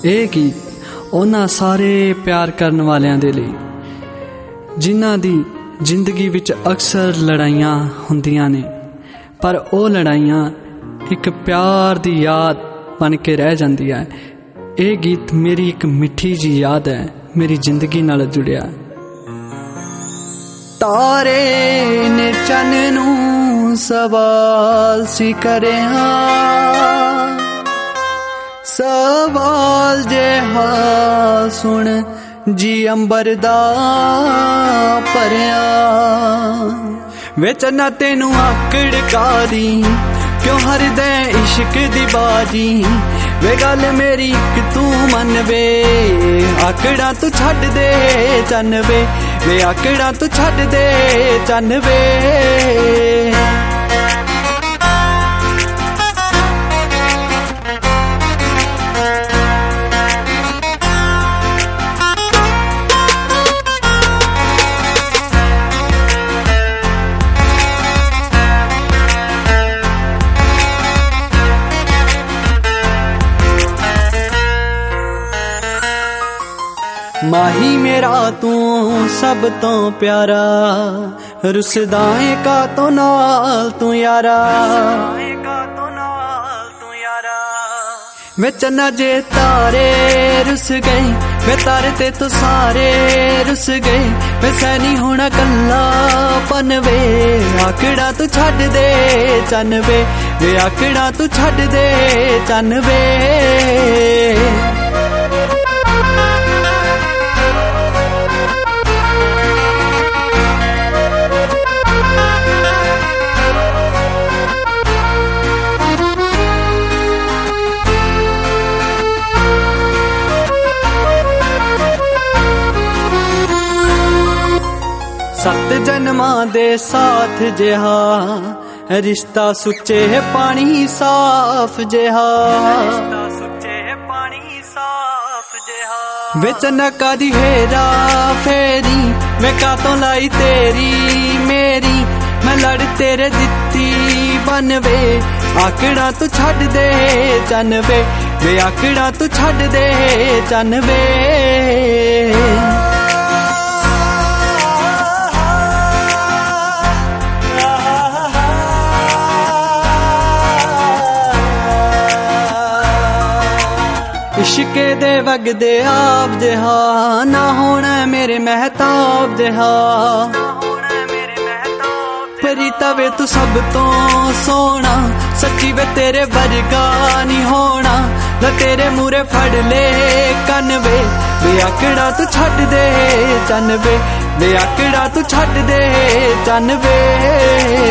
ਇਹ ਗੀਤ ਉਹਨਾਂ ਸਾਰੇ ਪਿਆਰ ਕਰਨ ਵਾਲਿਆਂ ਦੇ ਲਈ ਜਿਨ੍ਹਾਂ ਦੀ ਜ਼ਿੰਦਗੀ ਵਿੱਚ ਅਕਸਰ ਲੜਾਈਆਂ ਹੁੰਦੀਆਂ ਨੇ, ਪਰ ਉਹ ਲੜਾਈਆਂ ਇੱਕ ਪਿਆਰ ਦੀ ਯਾਦ ਬਣ ਕੇ ਰਹਿ ਜਾਂਦੀ ਹੈ। ਇਹ ਗੀਤ ਮੇਰੀ ਇੱਕ ਮਿੱਠੀ ਜੀ ਯਾਦ ਹੈ, ਮੇਰੀ ਜ਼ਿੰਦਗੀ ਨਾਲ ਜੁੜਿਆ। ਤਾਰੇ ਨੇ ਚੰਨ ਨੂੰ ਸਵਾਲ ਸੀ ਕਰਿਆ, सवाल जेहा सुन जी अंबर दा भरिया। वे चन्ना तेनू आकड़ कारी क्यों हर दे इश्क दी बाजी। वे गल मेरी एक तू मन वे, आकड़ा तू छड्ड दे चन वे, वे आकड़ा तू छड्ड दे चन वे। माही मेरा तू सब तो प्यारा, रुसदाए का तो नाल तू यारा। वे चन्ना जे तारे रुस गए, वे तारे ते तो सारे रुस गए। वे सैनी होना कल्ला पन वे, आकड़ा तू छड्ड दे चन वे, वे आकड़ा तू छड्ड दे चन वे। सत जन्मा दे साथ जेहा, रिश्ता सुच्चे पानी साफ जेहा। विच नका दी हेरा फेरी, मैं का तो लाई तेरी मेरी। मैं लड़ तेरे दित्ती बन वे, आकड़ा तू छड्ड दे चन वे, वे आकड़ा तू छड्ड दे चन वे। इश्के दे वगदे आप जिहा, ना होना मेरे महताब जिहा। परीता वे तू सब तो सोना, सच्ची वे तेरे वर्गा नहीं होना। ल तेरे मूरे फड़ ले कन वे, वे आकड़ा तू छड्ड दे चन वे, वे आकड़ा तू छड्ड दे चन वे।